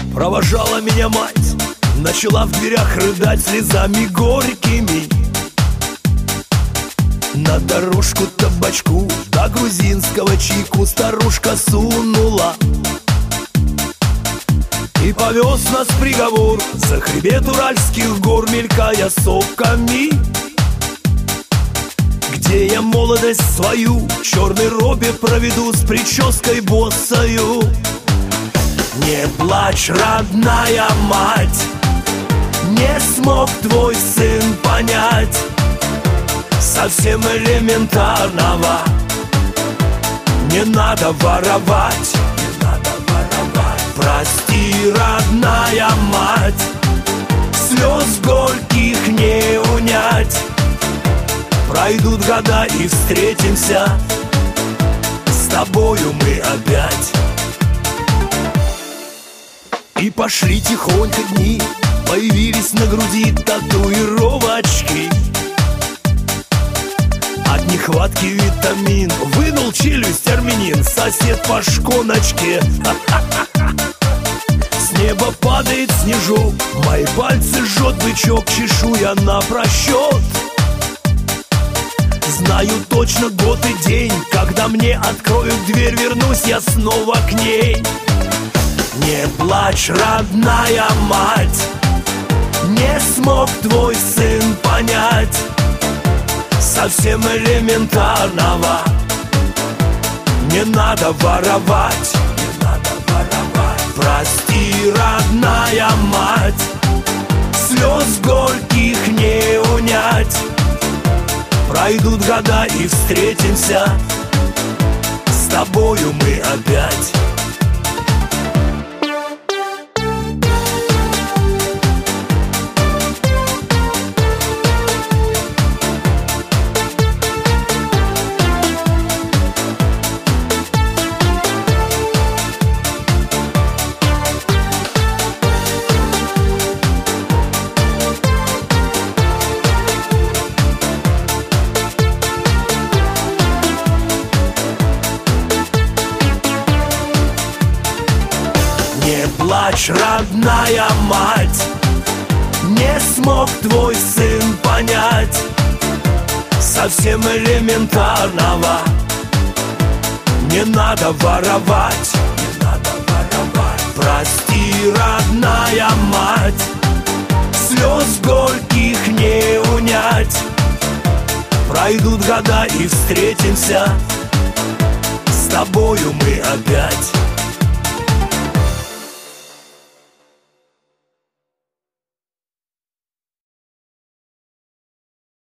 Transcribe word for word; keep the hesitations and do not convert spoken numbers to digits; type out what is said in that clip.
Провожала меня мать, начала в дверях рыдать слезами горькими. На дорожку табачку до грузинского чайку старушка сунула и повез нас приговор за хребет уральских гор, мелькая сопками. Где я молодость свою в черной робе проведу с прической босою. Не плачь, родная мать, не смог твой сын понять совсем элементарного. Не надо воровать, не надо воровать. Прости, родная мать, слез горьких не унять. Пройдут года и встретимся с тобою мы опять. И пошли тихонько дни, появились на груди татуировочки. От нехватки витамин вынул челюсть армянин, сосед по шконочке. С неба падает снежок, мои пальцы жжет бычок, чешу я на просчет. Знаю точно год и день, когда мне откроют дверь, вернусь я снова к ней. Не плачь, родная мать, не смог твой сын понять совсем элементарного. Не надо воровать, не надо воровать. Прости, родная мать, слез горьких не унять. Пройдут года и встретимся с тобою мы опять. Не плачь, родная мать, не смог твой сын понять совсем элементарного. Не надо воровать, не надо воровать. Прости, родная мать, слез горьких не унять. Пройдут года и встретимся с тобою мы опять.